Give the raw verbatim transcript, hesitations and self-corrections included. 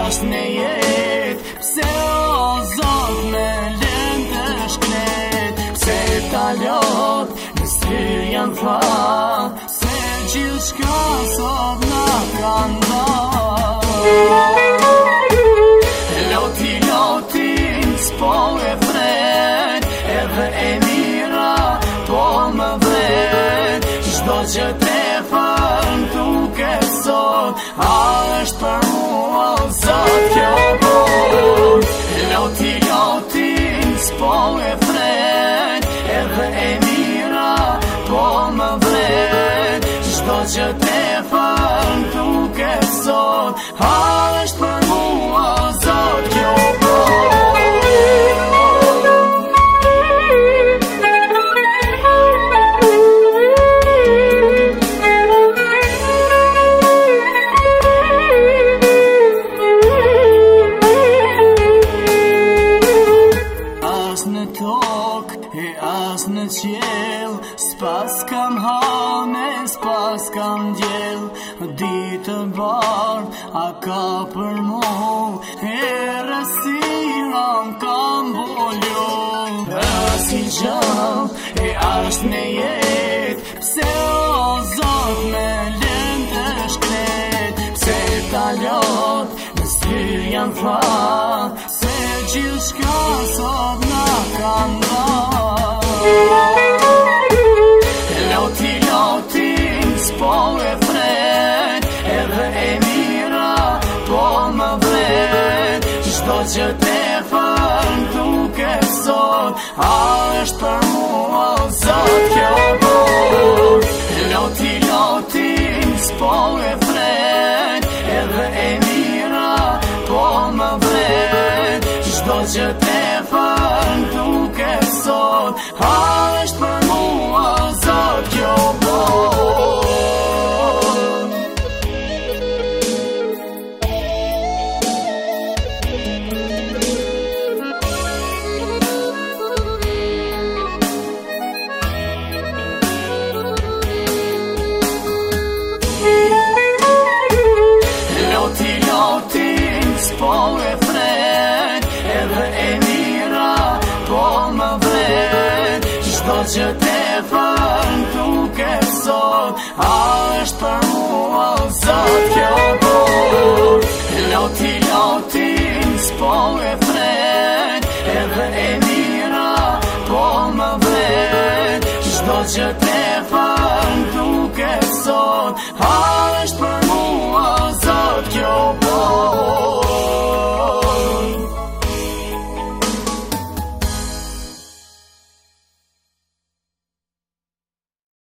Ashtë në jet, pse o Zot me lënë të shkret, pse ta lot në sfir janë tha, se gjithë shka sot na kanë dha. Loti, loti, s'po e vret, edhe e mira po më vret, çdo që te fërn duke sot, a është për mua o Zot kjo bot. Loti, loti, s'po e vret, edhe e mira po më vret, çdo që te fërn duke sot, a është për mua o Zot kjo bot. E as në qel, s'pas kam hane, s'pas kam djel, ditë bardh, a ka për mu, e rësira m'kam bolju. As i gjall, e as në jet, pse o Zot me lënë të shkret, pse ta lot, në sfir janë tha, se gjithë shka sot na kanë dha. Loti, loti, s'po e vret, edhe e mira po më vret, çdo që te fërn duke sot, a është për mua o Zot kjo bot. Loti, loti, s'po e vret, edhe e mira po më vret, çdo që te fërn duke sot, a është për mua o Zot kjo bot. Loti, loti, s'po e vret, edhe e mira po më vret, çdo që te fërn duke sot, a është për mua o Zot kjo bot. Loti, loti, s'po e vret, edhe e mira po më vret, çdo që te fërn duke sot, a